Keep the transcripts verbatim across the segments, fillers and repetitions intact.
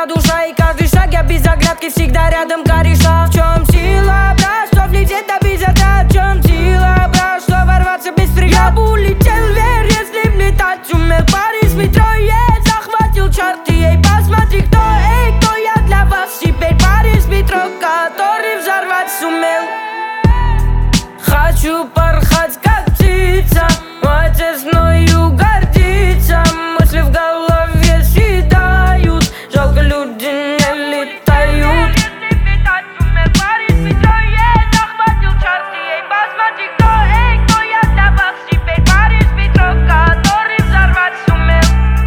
моя душа, и каждый шаг я без оглядки всегда рядом кореша. В чем сила, брат, что влететь добить это? В чем сила, брат, что ворваться без преград? Я бы улетел вверх, если б летать умел. Парень с метро едет, захватил чарты. Эй, посмотри, кто, эй, кто я для вас теперь? Парень с метро, который взорвать сумел. Хочу порхать, как птица, мой отец мною гордится. Мысли в голове съедают, жалко, люди не летают. Если летать умел, парень с метро едет, захватил чарты. Эй, посмотри, кто, эй, кто я для вас теперь? Парень с метро, который взорвать сумел.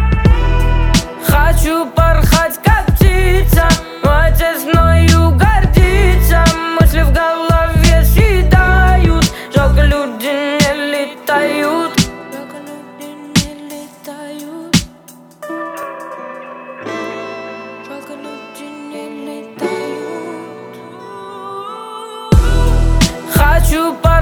Хочу порхать, как птица, мой отец мною гордится. Мысли в голове съедают, жалко, люди не летают. Жалко, люди не летают. Жалко, люди не летают. Хочу порхать.